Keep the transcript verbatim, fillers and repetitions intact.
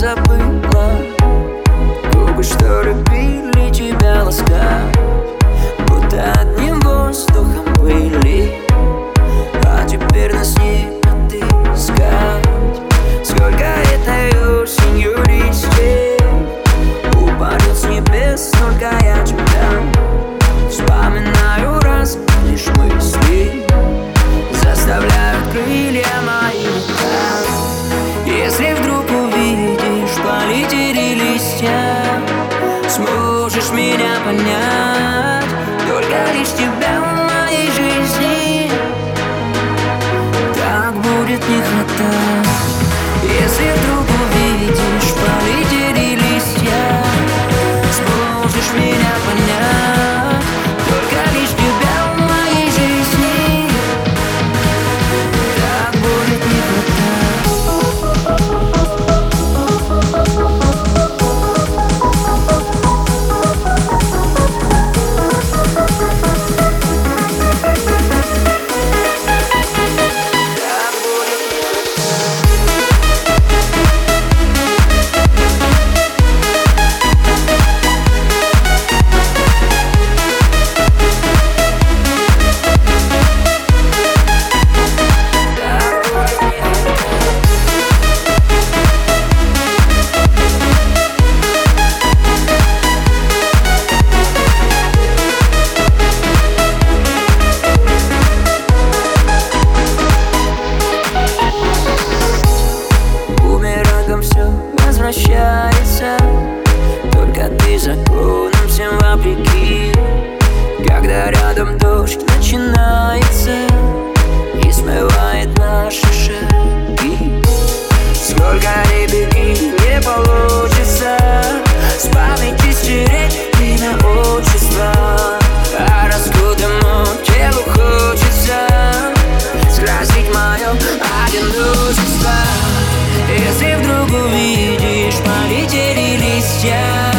забыла. Губы, что любили тебя ласкать, будто одним воздухом были, а теперь нас не отыскать. Сколько этой осенью листьев упадет с небес, только я тебя вспоминаю раз, лишь мысли заставляют крылья мои летать. Если вдруг увидишь, полетели листья, сможешь меня понять, только лишь тебя в моей жизни так будет не хватать. Если вдруг увидишь, полетели листья, сможешь меня понять, только лишь тебя в моей жизни так будет не все возвращается, только ты законом всем вопреки. Когда рядом дождь начинается и смывает наши шаги, сколько ни беги, не получится с памяти стереть имя отчества, а раскутому телу хочется скрасить мое одиночество. Если вдруг увидишь, полетели листья,